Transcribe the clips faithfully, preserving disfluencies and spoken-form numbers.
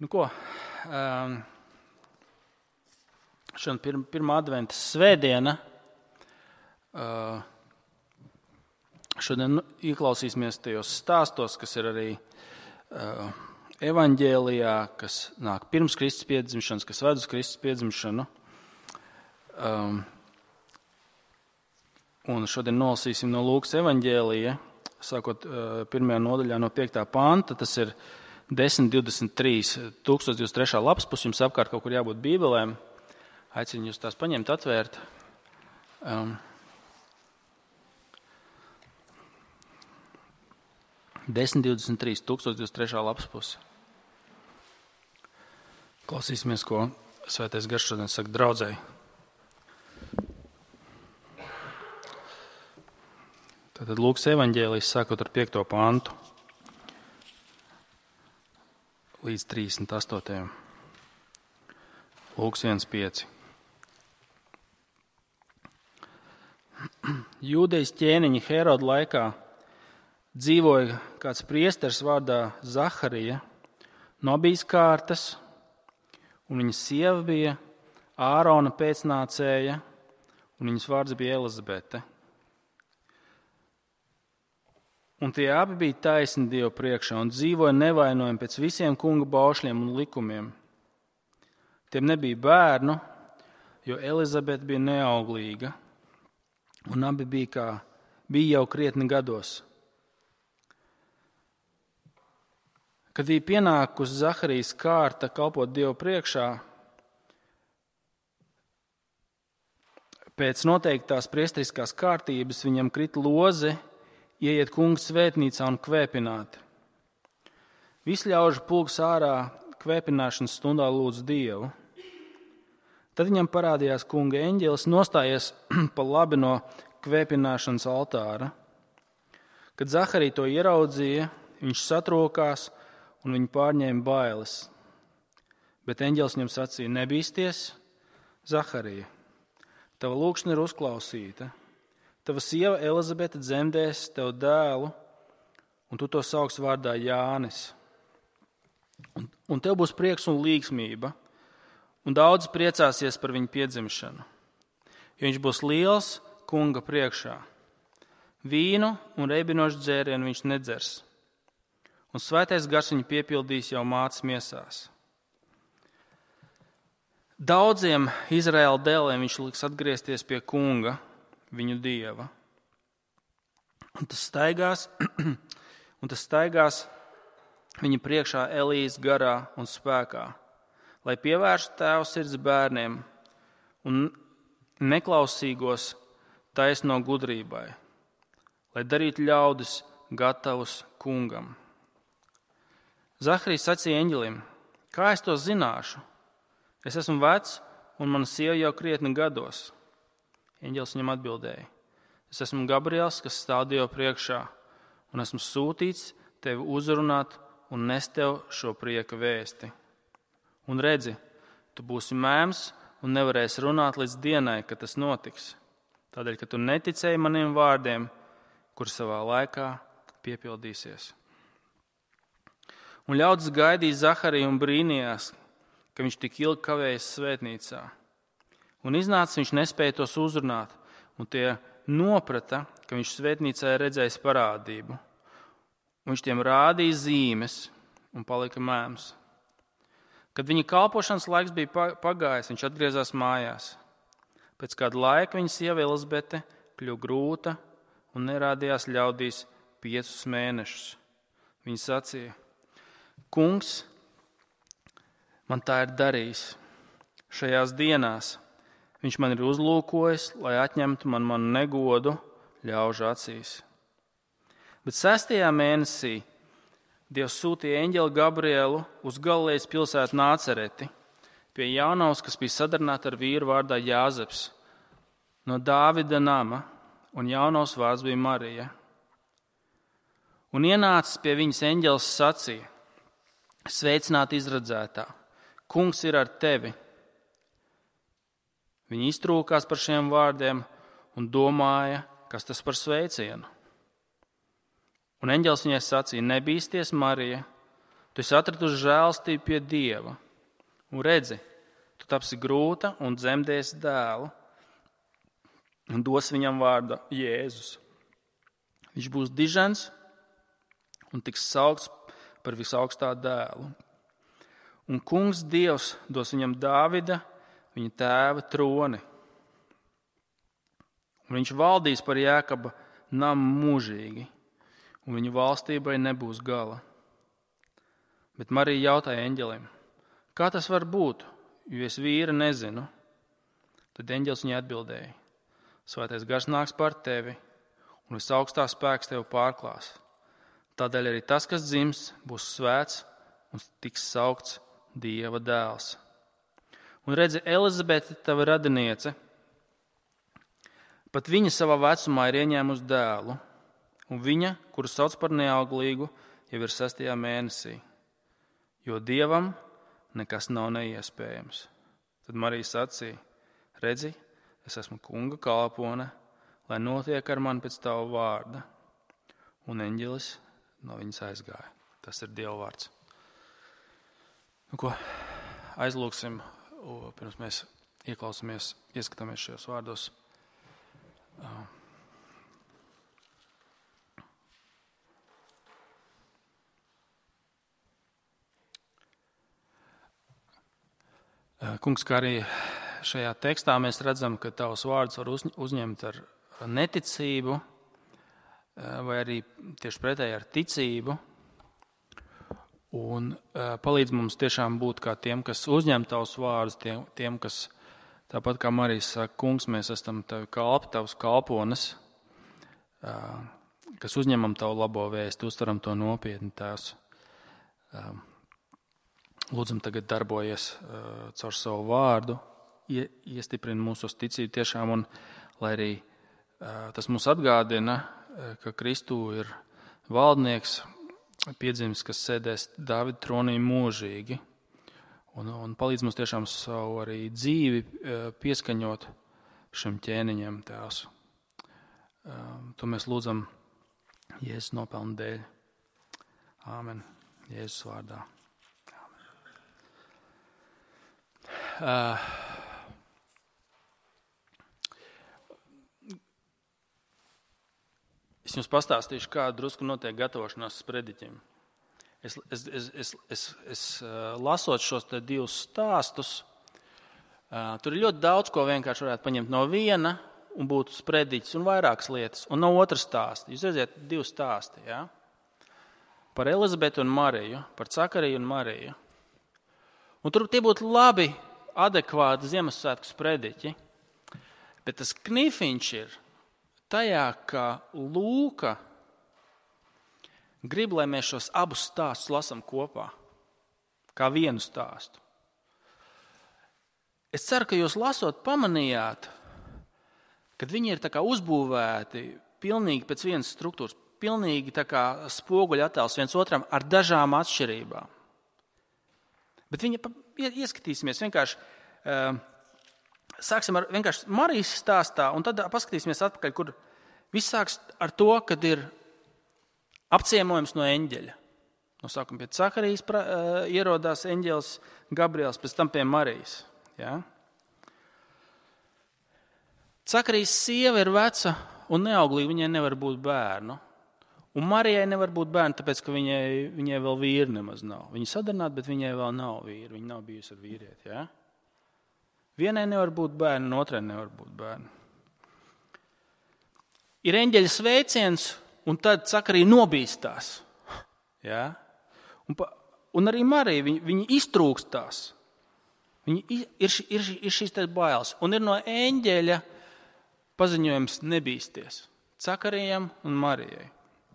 Nu ko, um, šodien pir, pirmā adventa svētdiena. Uh, šodien ieklausīsimies tajos stāstos, kas ir arī uh, evaņģēlijā, kas nāk pirms Kristus piedzimšanas, kas ved uz Kristus piedzimšanu. Um, un šodien nolasīsim no Lūkas evaņģēlija, sākot uh, pirmajā nodaļā no piektā panta, tas ir desmit divdesmit trīs, tūkstoš divdesmit trešā lapspus, jums apkārt kaut kur jābūt bībelēm. Aicinu jūs tās paņemt, atvērt. Um, desmit divdesmit trīs, tūkstoš divdesmit trešā lapspus. Klausīsimies, ko Svētais Gars šodien saka draudzei. Tātad Lūkas evaņģēlijs sākot ar piekto pantu līdz trīsdesmit astotajam. Lūkas viens pieci. Jūdejas ķēniņa Heroda laikā dzīvoja kāds priesteris vārdā Zaharija, no Abijas kārtas, un viņas sieva bija Ārona pēcnācēja, un viņas vārds bija Elizabete. Un tie abi bija taisni Dievu priekšā un dzīvoja nevainojami pēc visiem kunga baušļiem un likumiem. Tiem nebija bērnu, jo Elizabete bija neauglīga, un abi bija, kā, bija jau krietni gados. Kad bija pienākusi Zaharijas kārta kalpot Dievu priekšā, pēc noteiktās priesteriskās kārtības viņam krita loze, ieiet kunga svētnīcā un kvēpināt. Visi ļaužu pulks ārā kvēpināšanas stundā lūdz Dievu. Tad viņam parādījās kunga eņģelis, nostājies pa labi no kvēpināšanas altāra. Kad Zaharija to ieraudzīja, viņš satrokās un viņu pārņēma bailes. Bet eņģelis viņam sacīja: nebīsties, Zaharija, tava lūkšana ir uzklausīta. Tava sieva Elizabete dzemdēs tev dēlu, un tu to sauks vārdā Jānis. Un, un tev būs prieks un līgsmība, un daudz priecāsies par viņu piedzimšanu, jo viņš būs liels kunga priekšā. Vīnu un reibinošu dzērienu viņš nedzers, un Svētais Gars viņu piepildīs jau mātes miesās. Daudziem Izraēla dēliem viņš liks atgriezties pie kunga, viņu Dieva. Un tas staigās, un tas staigās viņa priekšā Elijas garā un spēkā, lai pievērstu tēvu sirds bērniem un neklausīgos taisno gudrībai, lai darītu ļaudis gatavus kungam. Zaharijs sacīja eņģelim: kā es to zināšu? Es esmu vecs, un mana sieva jau krietni gados. Eņģelis viņam atbildēja: es esmu Gabriels, kas stāv Dievu priekšā, un esmu sūtīts tevi uzrunāt un nest tev šo prieka vēsti. Un redzi, tu būsi mēms un nevarēsi runāt līdz dienai, kad tas notiks, tādēļ, ka tu neticēji maniem vārdiem, kur savā laikā piepildīsies. Un ļaudis gaidīja Zahariju un brīnījās, ka viņš tik ilgi kavējas svētnīcā. Un iznāca, viņš nespēja tos uzrunāt, un tie noprata, ka viņš svētnīcā ir redzējis parādību. Un viņš tiem rādīja zīmes un palika mēms. Kad viņa kalpošanas laiks bija pagājis, viņš atgriezās mājās. Pēc kāda laika viņa sieva Elizabete kļuva grūta un nerādījās ļaudīs piecus mēnešus. Viņa sacīja: kungs man tā ir darījis šajās dienās. Viņš man ir uzlūkojis, lai atņemtu man manu negodu ļaužu acīs. Bet sestajā mēnesī Dievs sūtīja eņģeli Gabrielu uz Galilejas pilsētu Nācereti pie jaunavas, kas bija sadarināta ar vīru vārdā Jāzeps, no Dāvida nama, un jaunavas vārds bija Marija. Un ienācis pie viņas eņģelis sacīja: sveicināta izredzētā, kungs ir ar tevi. Viņa iztrūkās par šiem vārdiem un domāja, kas tas par sveicienu. Un eņģelis viņai sacīja: nebīsties, Marija, Tu esi atradusi žēlastību pie Dieva. Un redzi, tu tapsi grūta un dzemdēsi dēlu. Un dos viņam vārdu Jēzus. Viņš būs dižens un tiks saukts par visaugstā dēlu. Un kungs Dievs dos viņam Dāvida, viņa tēva troni. Un viņš valdīs par Jēkaba namu mūžīgi, un viņa valstībai nebūs gala. Bet Marija jautāja eņģelim, kā tas var būt, jo es vīra nezinu. Tad eņģelis viņai atbildēja, Svētais gars nāks par tevi, un visaugstā spēks tevi pārklās. Tādēļ arī tas, kas dzims, būs svēts un tiks saukts Dieva dēls. Un redzi, Elizabete, tava radiniece, pat viņa savā vecumā ir ieņēmusi dēlu, un viņa, kuru sauc par neauglīgu, jau ir sestajā mēnesī, jo Dievam nekas nav neiespējams. Tad Marija sacīja, redzi, es esmu kunga kalpone, lai notiek ar mani pēc tava vārda. Un eņģelis no viņas aizgāja. Tas ir Dieva vārds. Nu, ko aizlūksim, pirms mēs ieklausāmies, ieskatāmies šajos vārdos. Kungs, kā arī šajā tekstā mēs redzam, ka tavs vārds var uzņemt ar neticību, vai arī tieši pretēji ar ticību, un palīdz mums tiešām būt kā tiem, kas uzņem tavus vārdus, tiem, tiem kas, tāpat kā Marija saka, kungs, mēs esam tavi kalpi, tavs kalpones, kas uzņemam tavu labo vēstu, uztveram to nopietni, tēvs. Lūdzam tagad darbojies caur savu vārdu, iestiprina mūsu ticību tiešām, un lai arī tas mums atgādina, ka Kristū ir valdnieks, piedzimis, kas sēdēs Dāvida tronī mūžīgi, un, un palīdz mums tiešām savu arī dzīvi pieskaņot šim ķēniņam, tēvs. To mēs lūdzam Jēzus nopelnu dēļ. Āmen. Jēzus vārdā. Uh, es jums pastāstīšu, kā drusku notiek gatavošanās sprediķim. Es, es, es, es, es, es uh, lasot šos te divus stāstus, uh, tur ir ļoti daudz, ko vienkārši varētu paņemt no viena un būtu sprediķis un vairākas lietas, un no otra stāsta. Jūs redziet, divi stāsti, jā? Par Elizabetu un Mariju, par Cakariju un Mariju. Un tur tie būtu labi, adekvāti Ziemassvētku sprediķi, bet tas knifiņš ir tajā, ka Lūka grib, lai mēs šos abus stāstus lasam kopā, kā vienu stāstu. Es ceru, ka jūs lasot pamanījāt, kad viņi ir tā kā uzbūvēti pilnīgi pēc vienas struktūras, pilnīgi tā kā spoguļa attēls viens otram ar dažām atšķirībām. Bet viņa ieskatīsimies vienkārši, sāksim ar vienkārši Marijas stāstā, un tad paskatīsimies atpakaļ, kur viss sāks ar to, kad ir apciemojums no eņģeļa. No sākuma pie Cakarijas ierodās eņģelis Gabriels, pēc tam pie Marijas. Ja? Cakarijas sieva ir veca un neauglīga, viņai nevar būt bērnu. Un Marijai nevar būt bērni, tāpēc, ka viņai, viņai vēl vīri nemaz nav. Viņa sadarināta, bet viņai vēl nav vīri. Viņa nav bijusi ar vīrieti. Ja? Vienai nevar būt bērni, un otrai nevar būt bērni. Ir eņģeļa sveiciens, un tad Cakarija nobīstās. Ja? Un, pa, un arī Marija, viņa, viņa iztrūkstās. Viņa ir, ir, ir šīs te bailes. Un ir no eņģeļa paziņojums nebīsties. Cakarijam un Marijai.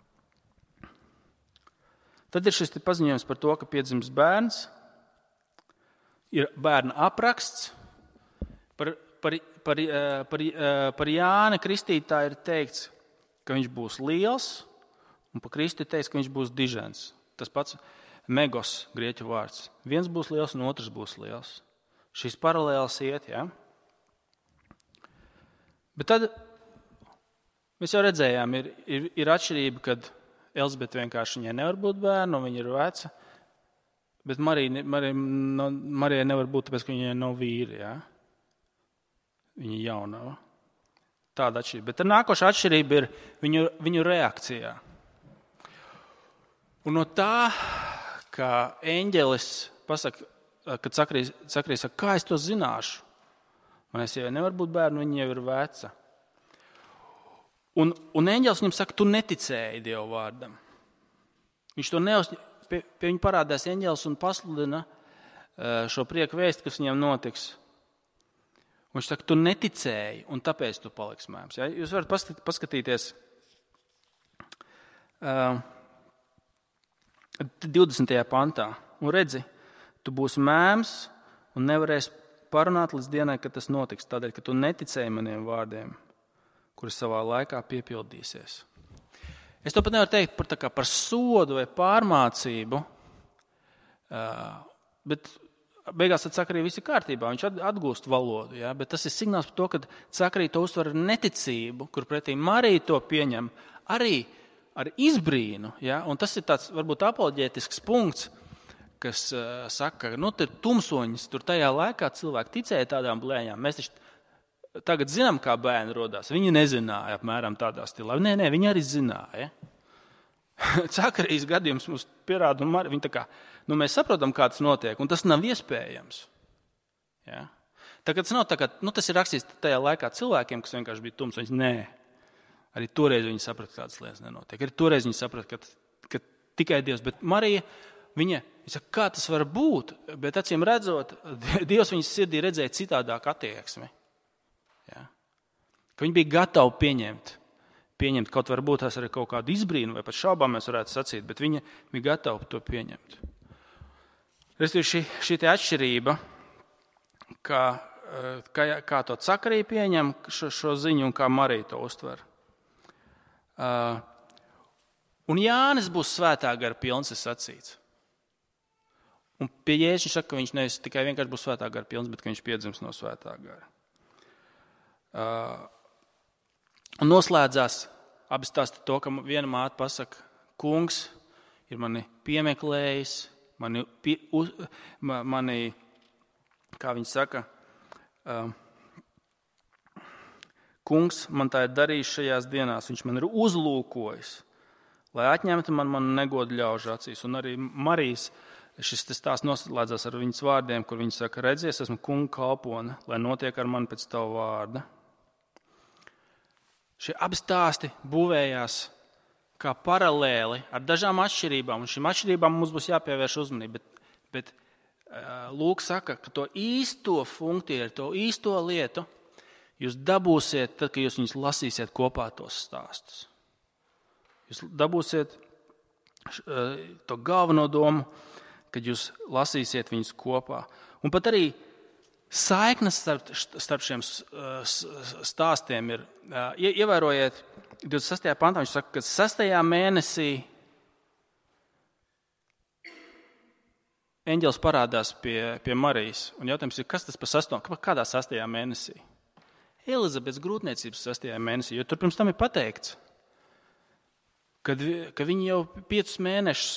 Tad ir šis paziņojums par to, ka piedzims bērns, ir bērna apraksts. Par, par, par, par, par Jāni Kristītāju ir teikts, ka viņš būs liels, un par Kristu ir teikts, ka viņš būs dižens. Tas pats megos grieķu vārds. Viens būs liels, un otrs būs liels. Šīs paralēlas iet, ja? Bet tad mēs jau redzējām, ir, ir, ir atšķirība, kad Elizabete vienkārši viņai nevar būt bērnu, un viņa ir veca. Bet Marija, Marija, Marija nevar būt, tāpēc, ka viņai nav vīri. Ja? Viņa jaunava. Tāda atšķirība. Bet tā nākošā atšķirība ir viņu, viņu reakcijā. Un no tā, ka eņģelis pasaka, kad Zakarijas saka, kā es to zināšu? Manai sievai nevar būt bērnu, viņa jau ir veca. Un, un eņģelis viņam saka, tu neticēji Dievu vārdam. Viņš to neuz... Pie, pie viņa parādās eņģelis un pasludina šo prieku vēstu, kas viņam notiks. Un viņš saka, tu neticēji, un tāpēc tu paliksi mēms. Ja? Jūs varat paskatīties uh, divdesmitajā pantā. Un redzi, tu būsi mēms un nevarēsi parunāt līdz dienai, kad tas notiks. Tādēļ, ka tu neticēji maniem vārdiem, kuri savā laikā piepildīsies. Es to pat nevaru teikt par, kā, par sodu vai pārmācību, bet beigās tad Zakarija viss ir kārtībā, viņš atgūst valodu, ja? Bet tas ir signāls par to, ka Zakarija to uztver ar neticību, kur pretī Marija to pieņem arī ar izbrīnu, ja? Un tas ir tāds varbūt apoloģētisks punkts, kas uh, saka, nu, tur tumsoņas, tur tajā laikā cilvēki ticēja tādām blēņām, mēs taču tagad zinām, kā bērni rodās. Viņi nezināja apmēram tādā stilā. Nē, nē, viņi arī zināja. Zakarijas gadījums mums pierāda, un viņi tā kā, nu mēs saprotam, kā tas notiek, un tas nav iespējams. Ja? Tā kā tas nav tā kā, nu tas ir rakstīts tajā laikā cilvēkiem, kas vienkārši bija tums, viņi nē. Arī toreiz viņi saprata, kādas lietas nenotiek. Arī toreiz viņi saprata, ka, ka tikai Dievs, bet Marija, viņa, viņa saka, kā tas var būt, bet acīm redzot, Dievs viņas sirdī redzēja citādāk attieksmi. Ja? Ka viņi bija gatavi pieņemt, pieņemt kaut varbūt tās arī kaut kādu izbrīnu, vai pat šaubām mēs varētu sacīt, bet viņi bija gatavi to pieņemt. Restīvi šī, šī te atšķirība, kā, kā, kā to Zakarija pieņem šo, šo ziņu un kā Marija to uztver. Uh, un Jānis būs svētā gara pilns, ir sacīts. Un pie Jēzus viņš saka, ka viņš nevis tikai vienkārši būs svētā gara pilns, bet ka viņš piedzims no svētā gara. Uh, un noslēdzās abi stāsti to, ka viena māte pasaka, kungs ir mani piemeklējis, mani, pie, uz, mani kā viņi saka, uh, kungs man tā ir darījis šajās dienās, viņš man ir uzlūkojis, lai atņemtu man manu negodu ļaužu acīs. Un arī Marijas šis stāsts noslēdzās ar viņas vārdiem, kur viņa saka, redzies, esmu kunga kalpone, lai notiek ar mani pēc tava vārda. Šie abi stāsti būvējās kā paralēli ar dažām atšķirībām, un šīm atšķirībām mums būs jāpievērš uzmanība, bet, bet Lūk saka, ka to īsto funkciju, to īsto lietu jūs dabūsiet tad, kad jūs viņus lasīsiet kopā tos stāstus. Jūs dabūsiet to galveno domu, kad jūs lasīsiet viņus kopā. Un pat arī saiknes starp, starp šiem stāstiem ir, ievērojiet, divdesmit sestajā pantā viņš saka, ka sestajā mēnesī eņģelis parādās pie, pie Marijas. Un jautājums ir, kas tas par sesto, kādā sestajā mēnesī? Elizabetes grūtniecības sestajā mēnesī, jo tur pirms tam ir pateikts, kad, ka viņi jau piecus mēnešus,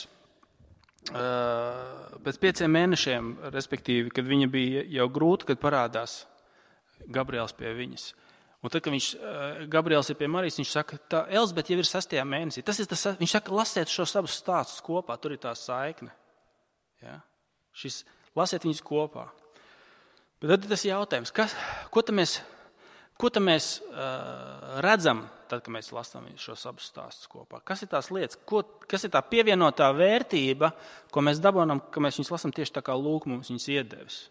pēc pieciem mēnešiem, respektīvi, kad viņa bija jau grūta, kad parādās Gabriels pie viņas. Un tad, kad viņš, Gabriels ir pie Marijas, viņš saka, tā Elizabete jau ir sestajā mēnesī. Tas ir tas, viņš saka, lasiet šos abus stāstus kopā, tur ir tā saikne. Ja? Šis, lasiet viņus kopā. Bet tad ir tas jautājums, kas, ko tad mēs, ko tad mēs uh, redzam, tad, kad mēs lasām šos abus stāstus kopā? Kas ir tās lietas, ko, kas ir tā pievienotā vērtība, ko mēs dabonam, ka mēs viņus lasām tieši tā kā Lūk mums viņus iedevis?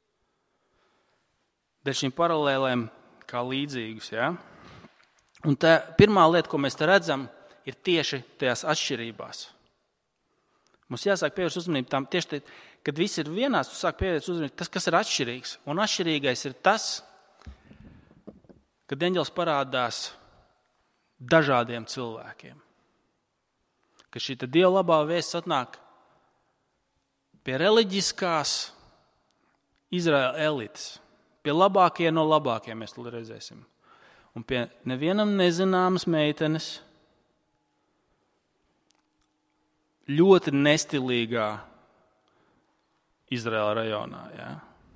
Dēļ šīm paralēlēm kā līdzīgus, ja? Un tā pirmā lieta, ko mēs te redzam, ir tieši tajās atšķirībās. Mums jāsāk pievērst uzmanību tam tieši, te, kad viss ir vienās, tu sāk pievērst uzmanību tas, kas ir atšķirīgs. Un atšķirīgais ir tas, kad eņģelis parādās dažādiem cilvēkiem. Ka šī Dieva labā vēsts atnāk pie reliģiskās Izraēla elites. Pie labākie no labākiem mēs to redzēsim. Un pie nevienam nezināmas meitenes, ļoti nestilīgā Izraēla rajonā. Ja?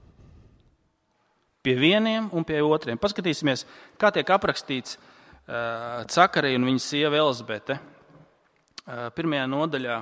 Pie vieniem un pie otriem. Paskatīsimies, kā tiek aprakstīts uh, Cakarija un viņa sieva Elizabete. Uh, pirmajā nodaļā,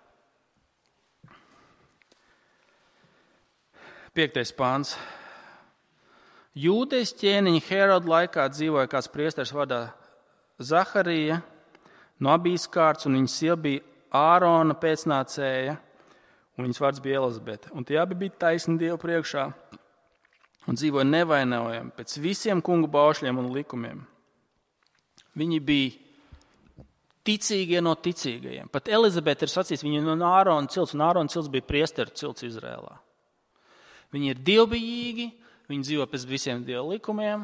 piektais pāns. Jūdejas ķēniņa Heroda laikā dzīvoja kāds priesteris vārdā Zaharija no Abijas kārtas, un viņa sieva bija Ārona pēcnācēja, un viņas vārds bija Elizabete. Un tie abi bija taisni Dievu priekšā un dzīvoja nevainojami pēc visiem kungu baušļiem un likumiem. Viņi bija ticīgie no ticīgajiem. Pat Elizabete ir sacījis, viņa ir no Ārona cilts, un Ārona cilts bija priesteru cilts Izrēlā. Viņi ir dievbijīgi, viņi dzīvo pēc visiem Dieva likumiem,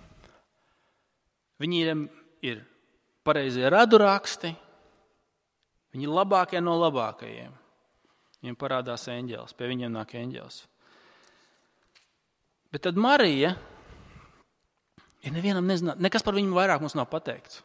viņi ir, ir pareizie raduraksti, viņi ir labākie no labākajiem. Viņiem parādās eņģelis, pie viņiem nāk eņģelis. Bet tad Marija, ja nevienam nezināt, nekas par viņu vairāk mums nav pateikts.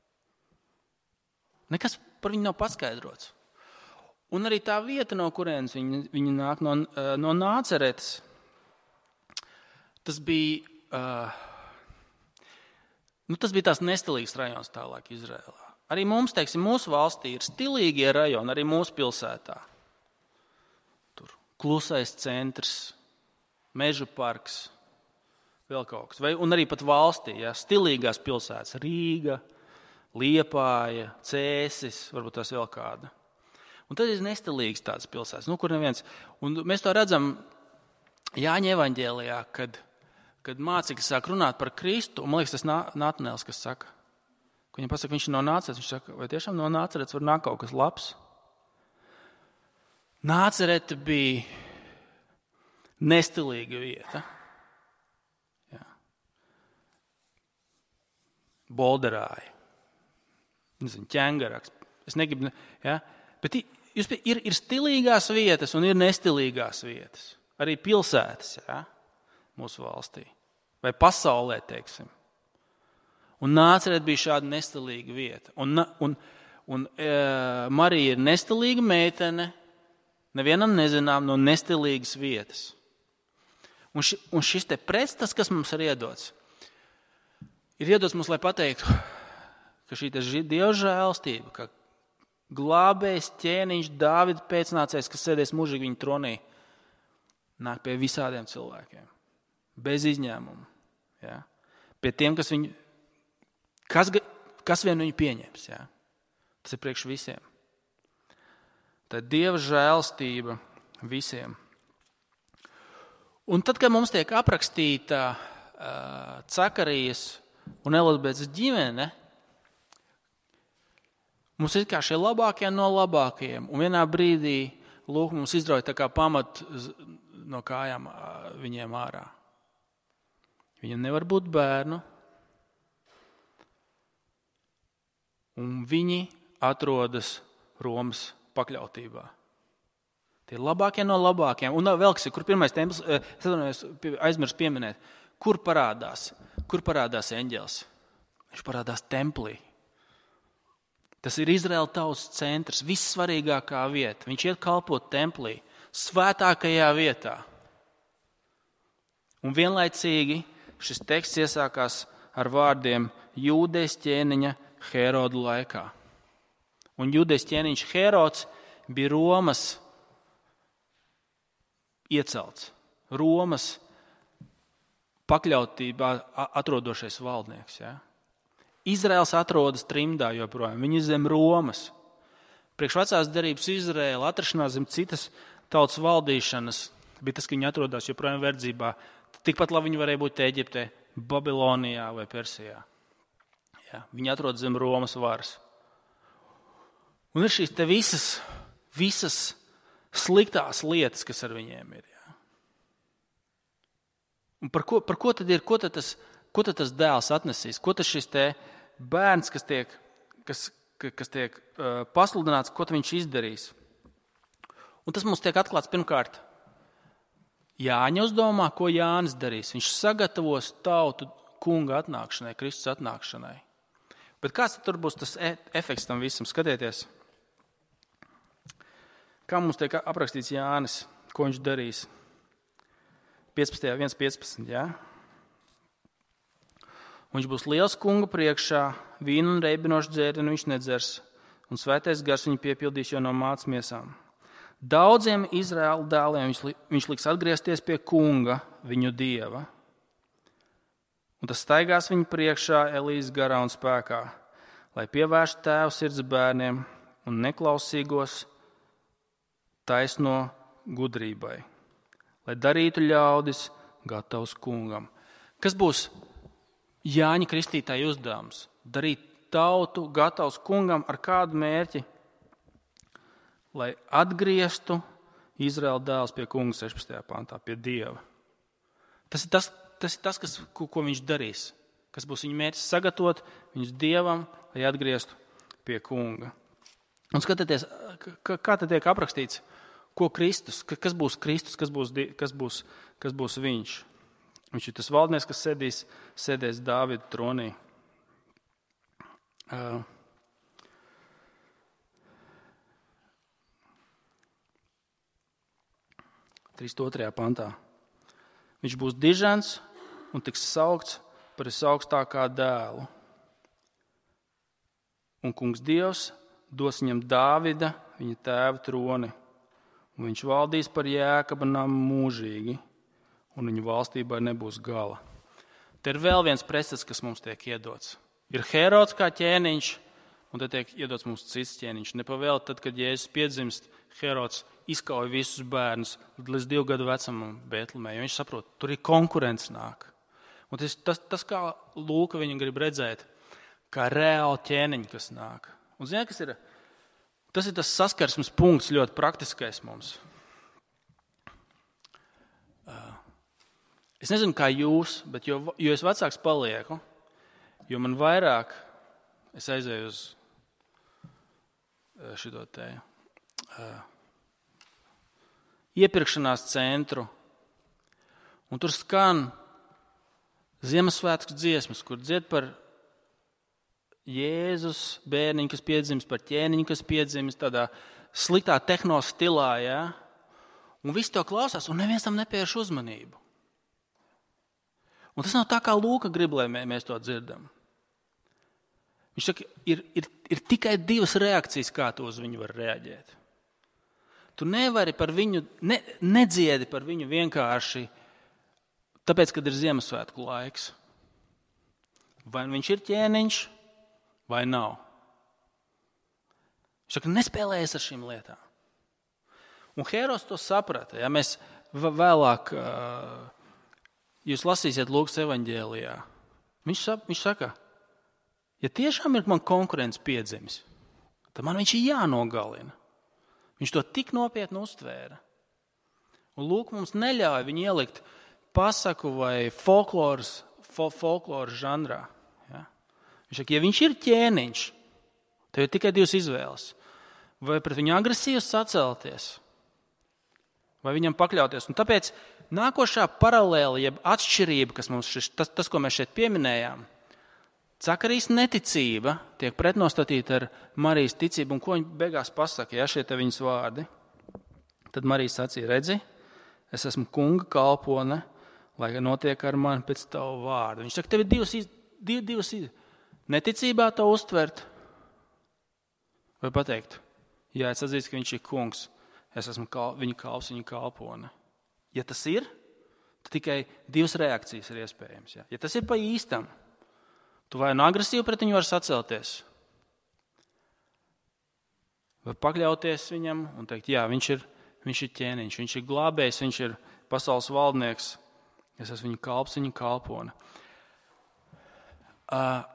Nekas par viņu nav paskaidrots. Un arī tā vieta, no kurienes viņa, viņa nāk, no, no Nāceretes, tas bija, uh, nu, tas bija tās nestilīgs rajons tālāk Izrēlā. Arī mums, teiksim, mūsu valstī ir stilīgie rajoni, arī mūsu pilsētā. Tur klusais centrs, mežu parks, vēl kaut kas. Vai, un arī pat valstī, ja, stilīgās pilsētas, Rīga, Liepāja, Cēsis, varbūt tās vēl kāda. Un tad ir nestilīgas tādas pilsētas, nu, kur neviens. Un mēs to redzam Jāņa evaņģēlijā, kad, kad mācekļi sāk runāt par Kristu. Un, man liekas, tas Natanēls, kas saka, ka viņam pasaka, viņš ir no Nāceretes. Viņš saka, vai tiešām no Nāceretes var nākt kaut kas labs? Nācerete bija nestilīga vieta. Jā. Bolderāja. Nezinu, ķengaraks. Es negribu, ja? Bet ir, ir, ir stilīgās vietas un ir nestilīgās vietas. Arī pilsētas, ja? Mūsu valstī. Vai pasaulē, teiksim. Un Nācerete bija šāda nestilīga vieta. Un, un, un e, Marija ir nestilīga meitene, nevienam nezinām, no nestilīgas vietas. Un, ši, un šis te pretstats, kas mums ir iedots, ir iedots mums, lai pateiktu, ka šī Dieva žēlstība, ka glābējs ķēniņš Dāvida pēcnācējs, kas sēdēs mūžīgi viņa tronī, nāk pie visādiem cilvēkiem. Bez izņēmuma. Ja? Pie tiem, kas viņu, kas, kas vien viņu pieņems. Ja? Tas ir priekš visiem. Tā ir Dieva žēlstība visiem. Un tad, kad mums tiek aprakstīta uh, Cakarijas un Elizabetes ģimene, mums ir kā šie labākie no labākajiem. Un vienā brīdī, lūk, mums izrauj tā kā pamat no kājām viņiem ārā. Viņam nevar būt bērnu. Un viņi atrodas Romas pakļautībā. Tie labākie no labākajiem. Un vēl kas ir, kur pirmais templis, es aizmirsu pieminēt, kur parādās, kur parādās eņģelis? Viņš parādās templī. Tas ir Izraēla tautas centrs, vissvarīgākā vieta. Viņš iet kalpot templī, svētākajā vietā. Un vienlaicīgi šis teksts iesākās ar vārdiem Jūdejas ķēniņa Heroda laikā. Un Jūdejas ķēniņš Herods bija Romas iecelts, Romas pakļautībā atrodošais valdnieks, ja? Izraels atrodas trimdā joprojām, viņi ir zem Romas. Priekš vecās derības Izraela atrašanās zem citas tautas valdīšanas bija tas, ka viņi atrodas joprojām verdzībā. Tikpat labi viņi varēja būt Eģiptē, Babilonijā vai Persijā. Ja, viņi atrodas zem Romas varas. Un ir šīs te visas, visas sliktās lietas, kas ar viņiem ir. Ja. Un par ko, par ko tad ir, ko tad tas, ko tad tas dēls atnesīs? Ko tas šis te bērns, kas tiek, kas, kas tiek uh, pasludināts, ko viņš izdarīs? Un tas mums tiek atklāts pirmkārt Jāņa uzdomā, ko Jānis darīs. Viņš sagatavos tautu kunga atnākšanai, Kristus atnākšanai. Bet kāds tur būs tas e- efekts tam visam? Skatieties, kā mums tiek aprakstīts Jānis. ko viņš darīs. piecpadsmitajā viens piecpadsmit, jā? Un viņš būs liels kunga priekšā, vīnu un reibinošu dzērienu viņš nedzers, un svētais gars viņu piepildīs jau no mātes miesām. Daudziem Izraēla dēliem viņš, viņš liks atgriezties pie kunga, viņu dieva. Un tas staigās viņu priekšā Elijas garā un spēkā, lai pievērstu tēvu sirds bērniem un neklausīgos taisno gudrībai, lai darītu ļaudis gatavs kungam. Kas būs Jāņa Kristītāja uzdevums? Darīt tautu gatavs kungam ar kādu mērķi? Lai atgrieztu Izraēla dēls pie kunga sešpadsmitajā pantā, pie Dieva. Tas ir tas, tas, ir tas kas, ko, ko viņš darīs. Kas būs viņa mērķis sagatavot viņus Dievam, lai atgrieztu pie kunga. Un skatieties, kā, kā tad tiek aprakstīts, ko Kristus, kas būs Kristus, kas būs, kas būs, kas būs viņš. Viņš ir tas valdnieks, kas sēdīs, sēdēs Dāvida tronī. Uh, trīsdesmit otrajā pantā. Viņš būs dižens un tiks saukts par visaugstākā dēlu. Un kungs Dievs dos viņam Dāvida, viņa tēva troni. Un viņš valdīs par Jēkaba namu mūžīgi, un viņa valstībai nebūs gala. Te ir vēl viens precedents, kas mums tiek iedots. Ir Herods kā ķēniņš, un te tiek iedots mums cits ķēniņš. Nepavēl tad, kad Jēzus piedzimst, Herods izkauja visus bērnus līdz divu gadu vecumam Betlemē, jo viņš saprot, tur ir konkurence nāk. Un tas, tas, tas kā Lūka viņu grib redzēt, kā reāli ķēniņi, kas nāk. Un zini, kas ir? Tas ir tas saskarsmes punkts ļoti praktiskais mums. Es nezinu, kā jūs, bet jo, jo es vecāks palieku, jo man vairāk, es aizēju uz šito te uh, iepirkšanās centru, un tur skan Ziemassvētku dziesmas, kur dzied par Jēzus bērniņu, kas piedzimst, par ķēniņu, kas piedzimst, tādā sliktā tehno stilā, jā? Un visi to klausās, un neviens tam nepievērš uzmanību. Un tas nav tā, kā Lūka grib, lai mēs to dzirdam. Viņš saka, ir, ir, ir tikai divas reakcijas, kā tu uz viņu var reaģēt. Tu nevari par viņu, ne, nedziedi par viņu vienkārši tāpēc, kad ir Ziemassvētku laiks. Vai viņš ir ķēniņš, vai nav. Viņš saka, nespēlējies ar šīm lietām. Un Herods to saprata. Ja mēs vēlāk, jūs lasīsiet Lūkas evaņģēlijā, viņš, viņš saka, ja tiešām ir man konkurence piedzimis, tad man viņš ir jānogalina. Viņš to tik nopietni uztvēra. Un Lūk mums neļauj viņu ielikt pasaku vai folkloras, fol, folkloras žanrā. Ja? Viņš saka, ja viņš ir ķēniņš, tad ir tikai divas izvēles. Vai pret viņu agresīvi sacelties, vai viņam pakļauties. Un tāpēc nākošā paralēla, jeb atšķirība, kas mums šis, tas, tas, ko mēs šeit pieminējām, Zakarijas neticība tiek pretnostatīta ar Marijas ticību, un ko viņa beigās pasaka, ja šie te viņas vārdi. Tad Marija sacīja, redzi, es esmu kunga kalpone, lai notiek ar mani pēc tavu vārdu. Viņš saka, tev ir divas, div, divas neticībā to uztvert, vai pateikt, jā, es atzīstu, ka viņš ir kungs, es esmu kal, viņa kalps, viņa kalpone. Ja tas ir, tad tikai divas reakcijas ir iespējams. Ja, ja tas ir pa īstam, tu vai no agresīvi pret viņu var sacelties, vai pakļauties viņam un teikt, jā, viņš ir, viņš ir ķēniņš, viņš ir glābējs, viņš ir pasaules valdnieks, es esmu viņa kalps, viņa kalpone. Uh,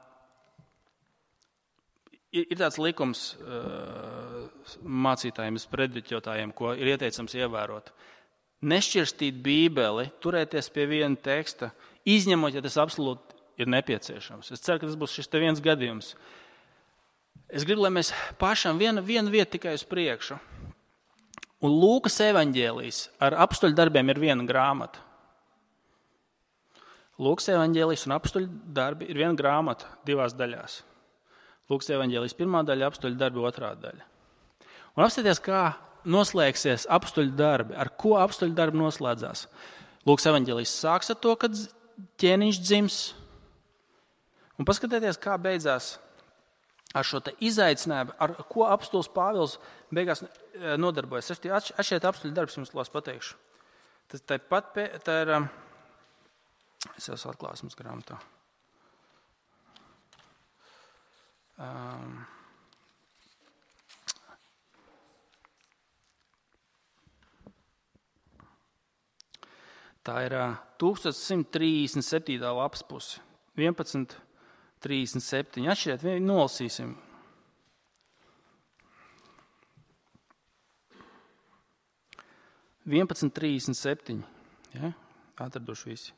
ir, ir tāds likums uh, mācītājiem, predviķotājiem, ko ir ieteicams ievērot. Nešķirstīt Bībeli, turēties pie viena teksta, izņemot, ja tas absolūti ir nepieciešams. Es ceru, ka tas būs šis te viens gadījums. Es gribu, lai mēs pašam vienu, vienu vietu tikai uz priekšu. Un Lūkas evaņģēlijs ar apstuļu darbiem ir viena grāmata. Lūkas evaņģēlijs un apstuļu darbi ir viena grāmata divās daļās. Lūkas evaņģēlijs pirmā daļa, apstuļu darbi otrā daļa. Un apstāties, kā noslēgsies apstuļu darbi? Ar ko apstuļu darbi noslēdzās? Lūkas evaņģēlijs sāks ar to, kad ķēniņš dzims. Un paskatieties, kā beidzās ar šo te izaicinājumu, ar ko apstulis Pāvils beigās nodarbojas. Atšķiet apstuļu darbs, jums lās pateikšu. Tas tā pat, tā ir, es jau atklāšu mums grāmatā. Um, Tā ir tūkstoš simt trīsdesmit septītā lapas puse, vienpadsmit trīsdesmit septiņi. Atšķiriet, vienu nolasīsim. vienpadsmit trīsdesmit septiņi. Ja? Atraduši visi.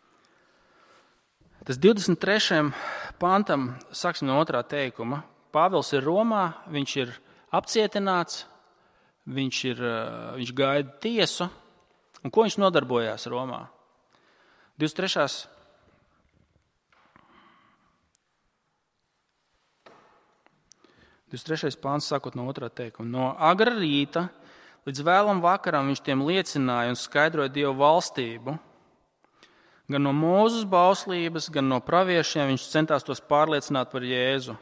Tas divdesmit trešajam pantam, sāksim no otrā teikuma. Pāvils ir Romā, viņš ir apcietināts, viņš, ir, viņš gaida tiesu. Un ko viņš nodarbojās Romā? divdesmit trešais divdesmit trešais pāns sākot no otrā teikuma. No agra rīta līdz vēlam vakaram viņš tiem liecināja un skaidroja Dievu valstību. Gan no Mūzes bauslības, gan no praviešiem viņš centās tos pārliecināt par Jēzu.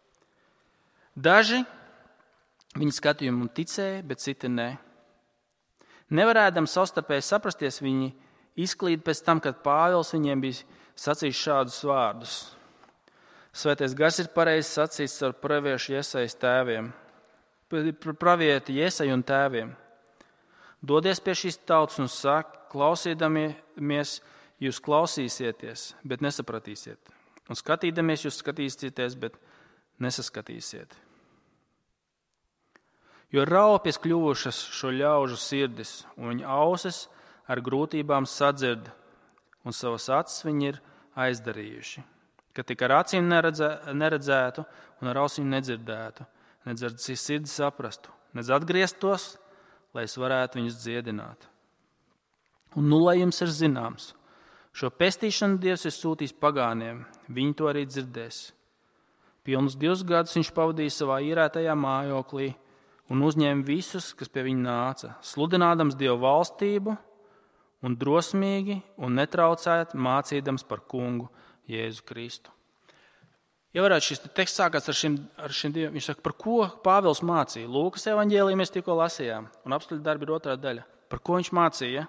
Daži viņa skatījumu ticēja, bet citi ne. Nevarēdam savstarpēji saprasties, viņi izklīd pēc tam, kad Pāvils viņiem bija sacījis šādus vārdus. Svētais gars ir pareizi sacīts ar praviešu Jesajas tēviem, pravieti Jesaju un tēviem. Dodies pie šīs tautas un saka, klausīdamies, jūs klausīsieties, bet nesapratīsiet. Un skatīdamies, jūs skatīsieties, bet nesaskatīsiet. Jo raupjas kļuvušas šo ļaužu sirdis, un viņa ausis ar grūtībām sadzird, un savas acis viņi ir aizdarījuši. Ka tik ar acīm neredzē, neredzētu un ar ausīm nedzirdētu, nedz ar sirdi saprastu, nedz atgrieztos, lai es varētu viņus dziedināt. Un nu, lai jums ir zināms, šo pestīšanu Dievs ir sūtījis pagāniem, viņi to arī dzirdēs. Pilnus divus gadus viņš pavadīja savā īrētajā mājoklī, un uzņēma visus, kas pie viņa nāca, sludinādams Dievu valstību un drosmīgi un netraucēt mācīdams par kungu Jēzu Kristu. Ja varētu šis teksts sākās ar šiem, ar šiem diviem, viņš saka, par ko Pāvils mācīja. Lūkas evaņģēliju mēs tikko lasījām, un apstuļu darbi ir otrā daļa. Par ko viņš mācīja?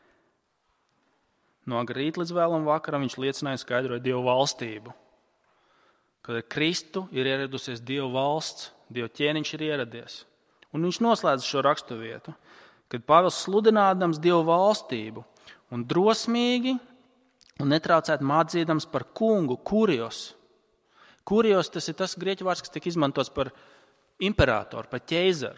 No agrīt līdz vēlam vakaram viņš liecināja un skaidroja Dievu valstību. Kad Kristu ir ieradusies Dievu valsts, Dievu ķēniņš ir ieradies. Un viņš noslēdz šo raksturvietu, kad Pāvils sludinādams Dievu valstību un drosmīgi un netraucēt mācīdams par kungu, kurijos. Kurijos tas ir tas grieķu vārds, kas tiek izmantots par imperatoru, par ķeizaru.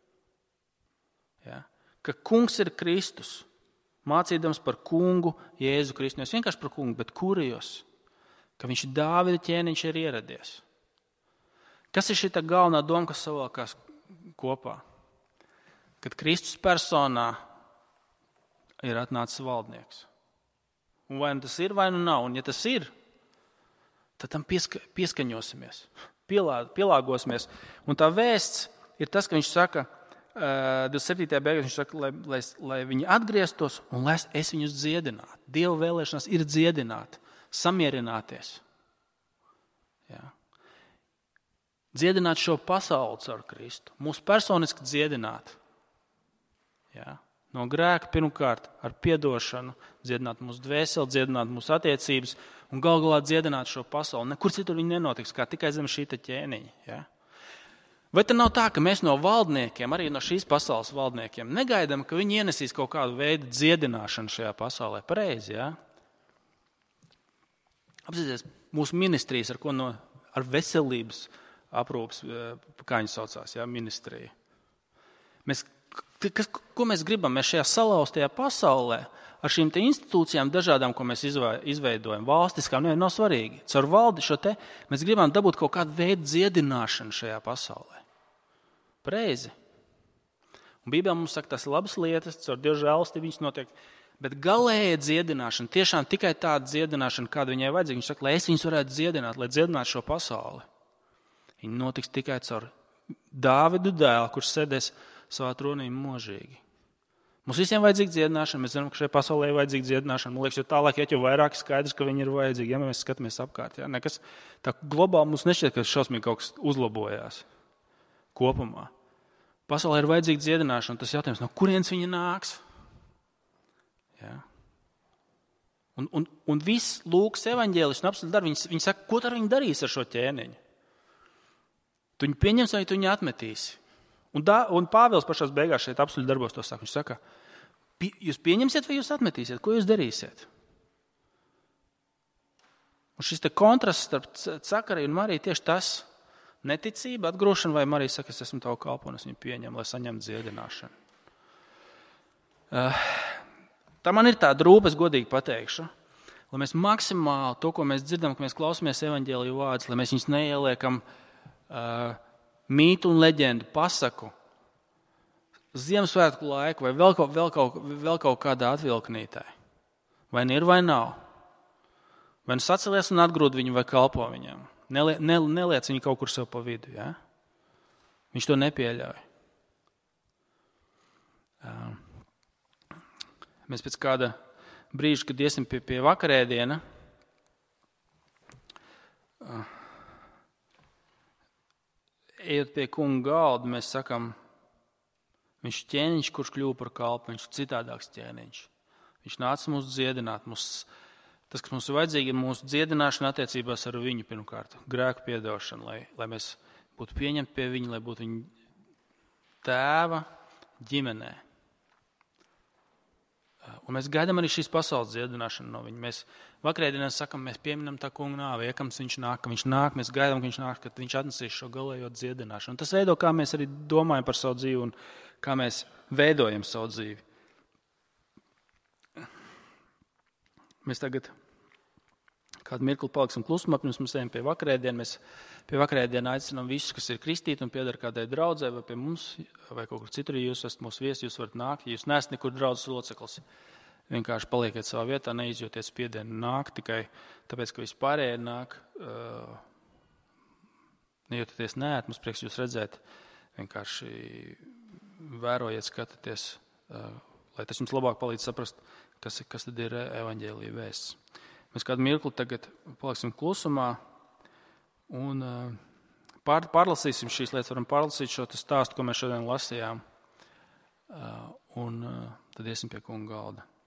Ja? Ka kungs ir Kristus, mācīdams par kungu Jēzu Kristu. Nevis vienkārši par kungu, bet kurijos, ka viņš Dāvida ķēniņš ir ieradies. Kas ir šī tā galvenā doma, kas savalkās kopā? Kad Kristus personā ir atnācis valdnieks. Un vai nu tas ir, vai nu nav. Un ja tas ir, tad tam pieska, pieskaņosimies, pielā, pielāgosimies. Un tā vēsts ir tas, ka viņš saka, divdesmit septītajā beigās viņš saka, lai, lai, lai viņi atgrieztos un lai es viņus dziedinātu. Dieva vēlēšanās ir dziedināt, samierināties. Jā. Dziedināt šo pasauli caur Kristu. Mūsu personiski dziedināt. Jā. No grēka pirmkārt ar piedošanu, dziedināt mūsu dvēseli, dziedināt mūsu attiecības un gal galā dziedināt šo pasauli. Nekur citur viņi nenotiks, kā tikai zem šī ķēniņa. Jā. Vai tad nav tā, ka mēs no valdniekiem, arī no šīs pasaules valdniekiem, negaidām, ka viņi ienesīs kaut kādu veidu dziedināšanu šajā pasaulē? Pareizi, jā? Apsieties, mūsu ministrijas, ar ko no, ar veselības aprūpas, kā viņi saucās, jā, ministrija. Mēs, kas, ko mēs gribam? Mēs šajā salauztajā pasaulē ar šīm te institūcijām dažādām, ko mēs izveidojam, valstiskām, ne, nav svarīgi. Caur valdi šo te mēs gribam dabūt kaut kādu veidu dziedināšanu šajā pasaulē. Pareizi. Un Bībelē mums saka, tas ir labas lietas, caur Dieva žēlastību viņas notiek, bet galēja dziedināšana, tiešām tikai tāda dziedināšana, kāda viņai vajadzīga. Viņš saka, lai es viņus varētu dziedināt, lai dziedinātu šo pasauli. Viņi notiks tikai caur Dāvidu dēlu, kurš sēdēs savā tronī mūžīgi. Mums visiem vajadzīga dziedināšana, mēs zinām, ka šajā pasaulē ir vajadzīga dziedināšana. Man liekas, jo tālāk, ja jau vairāk skaidrs, ka viņi ir vajadzīgi, ja mēs skatāmies apkārt. Ja? Nekas tā globāli mums nešķiet, ka šausmīgi kaut kas uzlabojās kopumā. Pasaulē ir vajadzīga dziedināšana, tas jautājums, no kurienes viņa nāks? Ja? Un, un, un viss Lūkas evaņģēlis un apstādīt darbi, viņi, viņi saka, ko tad viņi darīs ar šo ķēniņu? Tu viņu pieņems vai tu viņu atmetīsi? Un, da, un Pāvils pašās beigās šeit apstādīt darbos to saka. Viņš saka, jūs pieņemsiet vai jūs atmetīsiet? Ko jūs darīsiet? Un šis te kontrasts starp Cakariju un Mariju tieši tas neticība, atgrūšana, vai Marija saka, es esmu tavu kalpu un es viņu pieņemu, lai saņemtu dziedināšanu. Uh, tā man ir tāda rūpes, godīgi pateikšu, lai mēs maksimāli to, ko mēs dzirdam, ka mēs klausamies evaņģēliju vārdus, lai mēs viņus neieliekam uh, mītu un leģendu, pasaku, Ziemassvētku laiku vai vēl kaut, vēl kaut, vēl kaut kādā atvilknītē. Vai ir vai nav? Vai nu sacelies un atgrūd viņu vai kalpo viņam? Nelie, ne, neliec viņu kaut kur sev pa vidu. Ja? Viņš to nepieļauj. Mēs pēc kāda brīža, kad iesim pie, pie vakarēdiena, ejot pie kunga galda, mēs sakam, viņš ķēniņš, kurš kļuva par kalpu, viņš ir citādāks ķēniņš. Viņš nāca mūs dziedināt. Mūs, tas, kas mums ir vajadzīgi, ir mūsu dziedināšana attiecībās ar viņu pirmkārt, grēku piedošana, lai, lai mēs būtu pieņemti pie viņa, lai būtu viņa tēva ģimenē. Un mēs gaidām arī šīs pasaules dziedināšanu no viņa. Mēs vakarēdienās sakam, mēs pieminam tā kunga nāvi, iekams viņš nāk, ka viņš nāk, mēs gaidām, ka viņš nāk, ka viņš atnesīs šo galējo dziedināšanu. Un tas veido, kā mēs arī domājam par savu dzīvi un kā mēs veidojam savu dzīvi. Mēs tagad kādu mirkli paliksim klusumā, pirms mēs ejam pie vakarēdiena. Mēs pie vakarēdiena aicinām visus, kas ir kristīti un pieder kādai draudzē vai pie mums, vai kaut kur citur, ja jūs esat mūsu viesi, jūs varat nākt. Ja jūs neesat nekur draudzes loceklis, vienkārši palieciet savā vietā, neizjoties spiedienu nāk, tikai tāpēc, ka vispārējie nāk, uh, nejoties neēt, mums prieks jūs redzēt, vienkārši vērojiet, skatāties, uh, lai tas jums labāk palīdz saprast, kas, kas tad ir evaņģēlija vēsts. Mēs kādu mirkli tagad paliksim klusumā un uh, pār, pārlasīsim šīs lietas, varam pārlasīt šo stāstu, ko mēs šodien lasījām, uh, un uh, tad iesim pie kunga galda.